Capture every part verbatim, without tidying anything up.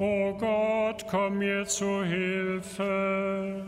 O Gott, komm mir zu Hilfe.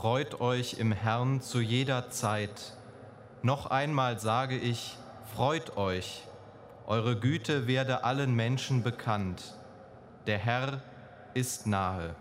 freut euch im Herrn zu jeder Zeit. Noch einmal sage ich, freut euch. Eure Güte werde allen Menschen bekannt. Der Herr ist nahe.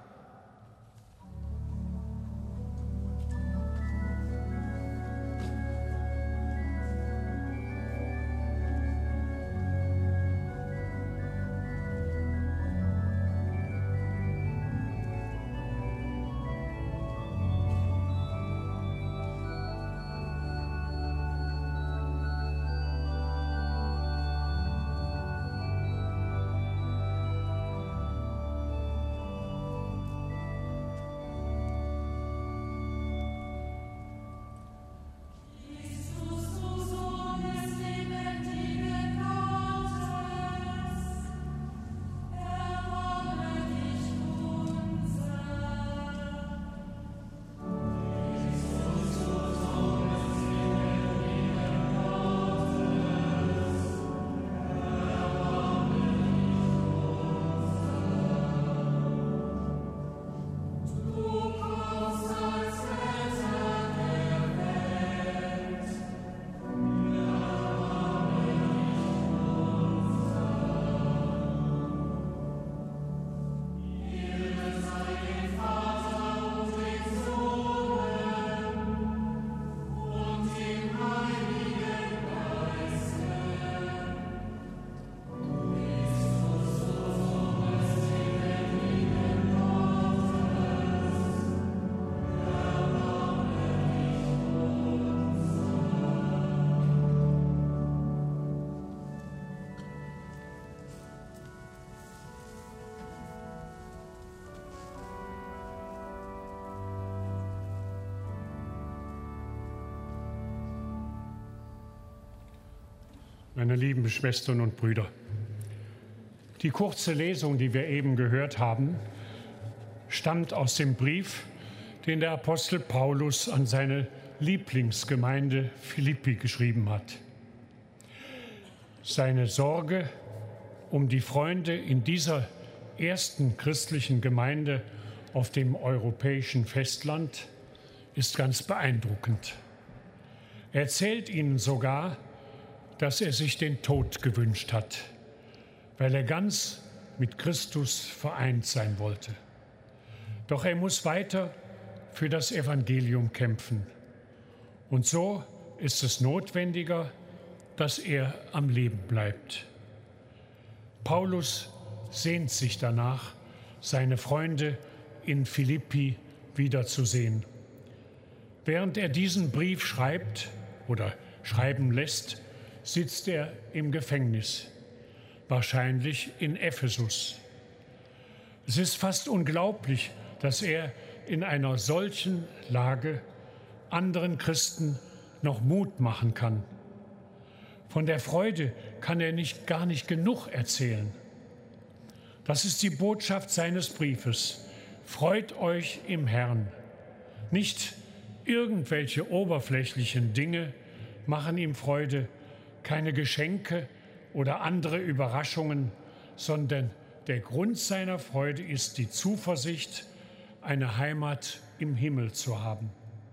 Meine lieben Schwestern und Brüder, die kurze Lesung, die wir eben gehört haben, stammt aus dem Brief, den der Apostel Paulus an seine Lieblingsgemeinde Philippi geschrieben hat. Seine Sorge um die Freunde in dieser ersten christlichen Gemeinde auf dem europäischen Festland ist ganz beeindruckend. Er erzählt ihnen sogar, dass er sich den Tod gewünscht hat, weil er ganz mit Christus vereint sein wollte. Doch er muss weiter für das Evangelium kämpfen. Und so ist es notwendiger, dass er am Leben bleibt. Paulus sehnt sich danach, seine Freunde in Philippi wiederzusehen. Während er diesen Brief schreibt oder schreiben lässt, sitzt er im Gefängnis, wahrscheinlich in Ephesus. Es ist fast unglaublich, dass er in einer solchen Lage anderen Christen noch Mut machen kann. Von der Freude kann er nicht, gar nicht genug erzählen. Das ist die Botschaft seines Briefes. Freut euch im Herrn. Nicht irgendwelche oberflächlichen Dinge machen ihm Freude, keine Geschenke oder andere Überraschungen, sondern der Grund seiner Freude ist die Zuversicht, eine Heimat im Himmel zu haben.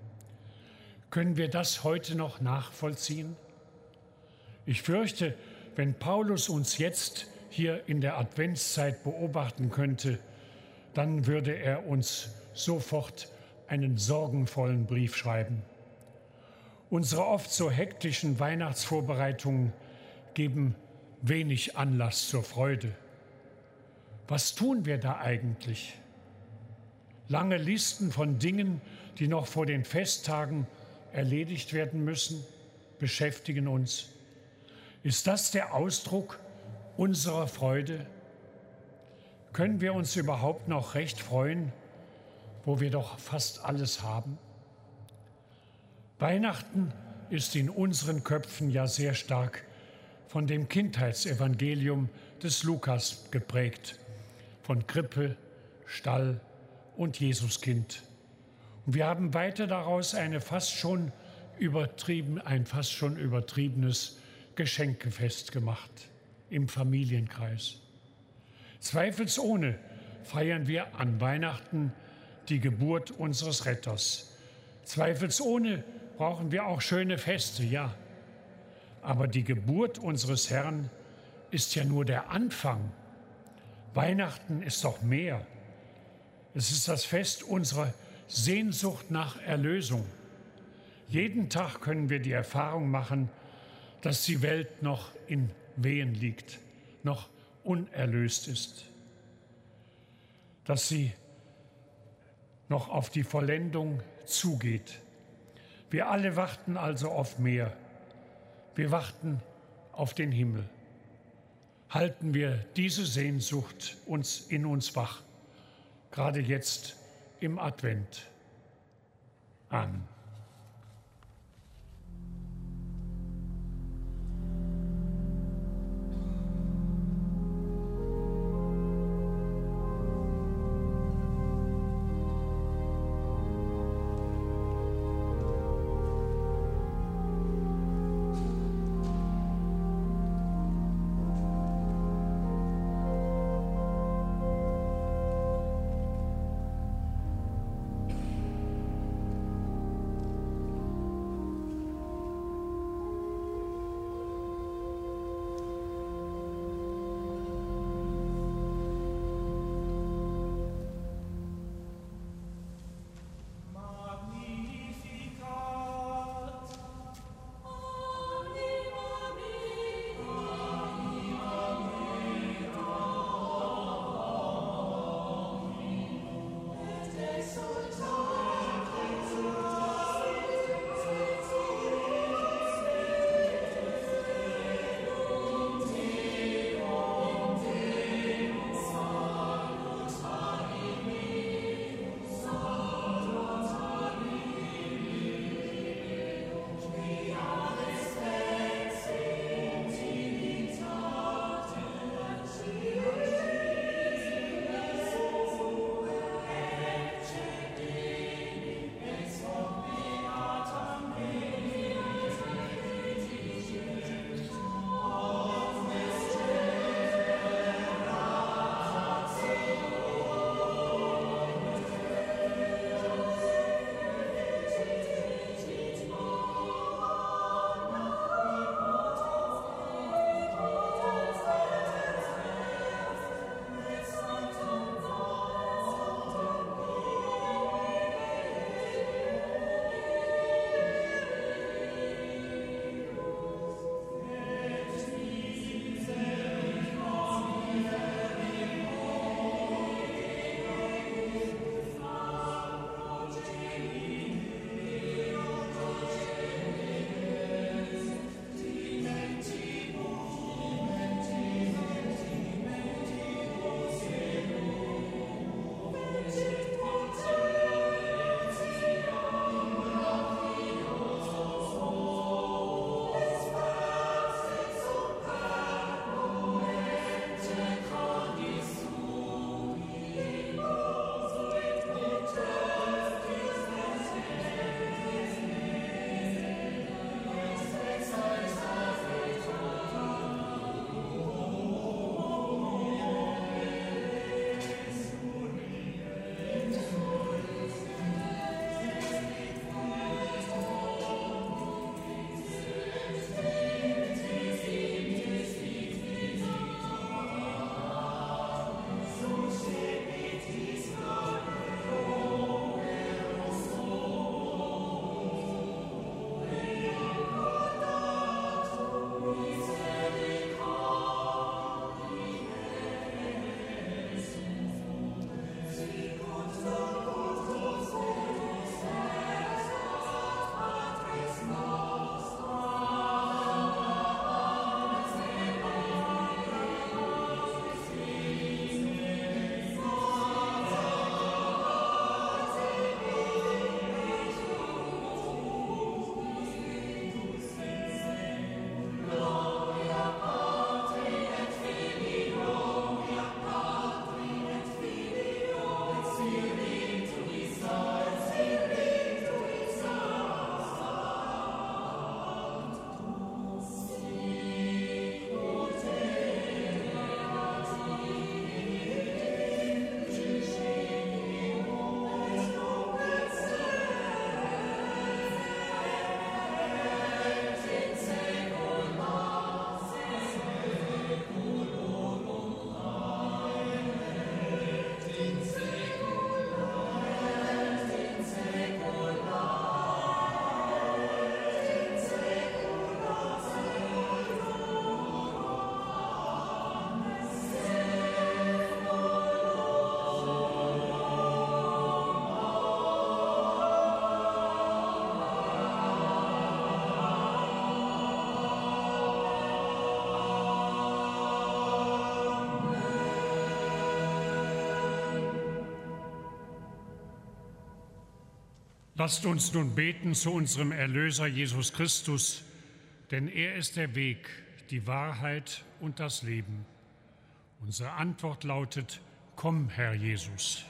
Können wir das heute noch nachvollziehen? Ich fürchte, wenn Paulus uns jetzt hier in der Adventszeit beobachten könnte, dann würde er uns sofort einen sorgenvollen Brief schreiben. Unsere oft so hektischen Weihnachtsvorbereitungen geben wenig Anlass zur Freude. Was tun wir da eigentlich? Lange Listen von Dingen, die noch vor den Festtagen erledigt werden müssen, beschäftigen uns. Ist das der Ausdruck unserer Freude? Können wir uns überhaupt noch recht freuen, wo wir doch fast alles haben? Weihnachten ist in unseren Köpfen ja sehr stark von dem Kindheitsevangelium des Lukas geprägt, von Krippe, Stall und Jesuskind. Und wir haben weiter daraus eine fast schon übertrieben, ein fast schon übertriebenes Geschenkefest gemacht im Familienkreis. Zweifelsohne feiern wir an Weihnachten die Geburt unseres Retters, Zweifelsohne brauchen wir auch schöne Feste, ja. Aber die Geburt unseres Herrn ist ja nur der Anfang. Weihnachten ist doch mehr. Es ist das Fest unserer Sehnsucht nach Erlösung. Jeden Tag können wir die Erfahrung machen, dass die Welt noch in Wehen liegt, noch unerlöst ist, dass sie noch auf die Vollendung zugeht. Wir alle warten also auf mehr. Wir warten auf den Himmel. Halten wir diese Sehnsucht uns in uns wach, gerade jetzt im Advent. Amen. Lasst uns nun beten zu unserem Erlöser Jesus Christus, denn er ist der Weg, die Wahrheit und das Leben. Unsere Antwort lautet: Komm, Herr Jesus.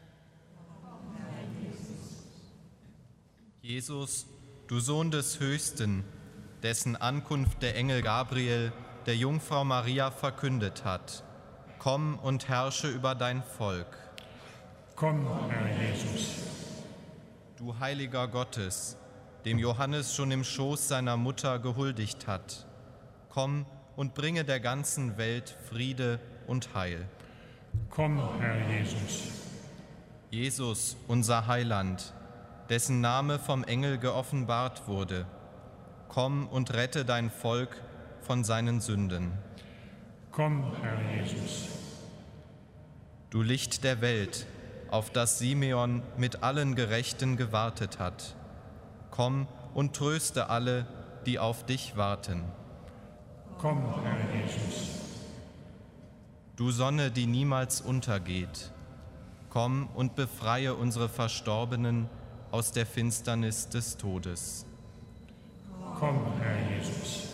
Jesus, du Sohn des Höchsten, dessen Ankunft der Engel Gabriel der Jungfrau Maria verkündet hat, komm und herrsche über dein Volk. Komm, Herr Jesus. Du Heiliger Gottes, dem Johannes schon im Schoß seiner Mutter gehuldigt hat, komm und bringe der ganzen Welt Friede und Heil. Komm, Herr Jesus. Jesus, unser Heiland, dessen Name vom Engel geoffenbart wurde, komm und rette dein Volk von seinen Sünden. Komm, Herr Jesus. Du Licht der Welt, auf das Simeon mit allen Gerechten gewartet hat, komm und tröste alle, die auf dich warten. Komm, Herr Jesus. Du Sonne, die niemals untergeht, komm und befreie unsere Verstorbenen aus der Finsternis des Todes. Komm, Herr Jesus.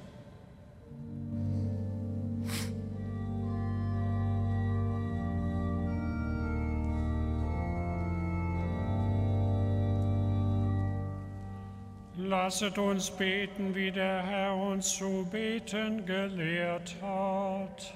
Lasset uns beten, wie der Herr uns zu beten gelehrt hat.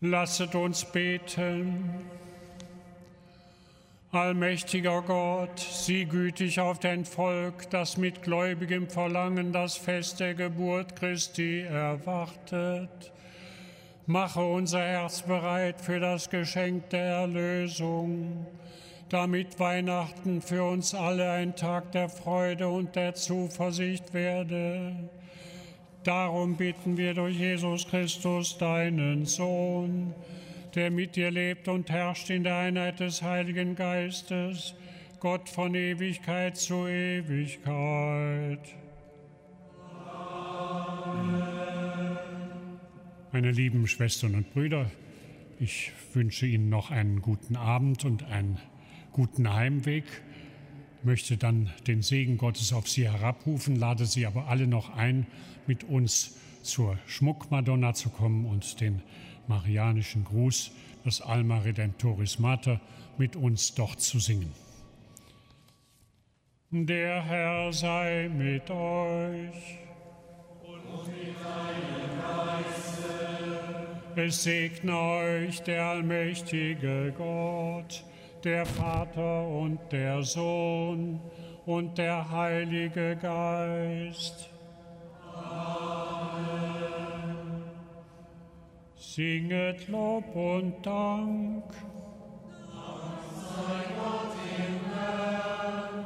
Lasset uns beten. Allmächtiger Gott, sieh gütig auf dein Volk, das mit gläubigem Verlangen das Fest der Geburt Christi erwartet. Mache unser Herz bereit für das Geschenk der Erlösung, damit Weihnachten für uns alle ein Tag der Freude und der Zuversicht werde. Darum bitten wir durch Jesus Christus, deinen Sohn, der mit dir lebt und herrscht in der Einheit des Heiligen Geistes, Gott von Ewigkeit zu Ewigkeit. Amen. Meine lieben Schwestern und Brüder, ich wünsche Ihnen noch einen guten Abend und einen guten Heimweg. Ich möchte dann den Segen Gottes auf Sie herabrufen, lade Sie aber alle noch ein, mit uns zur Schmuckmadonna zu kommen und den marianischen Gruß, das Alma Redemptoris Mater, mit uns dort zu singen. Der Herr sei mit euch. Und mit deinem Geiste. Es segne euch der allmächtige Gott, der Vater und der Sohn und der Heilige Geist. Singet Lob und Dank. Dank sei Gott im Herrn.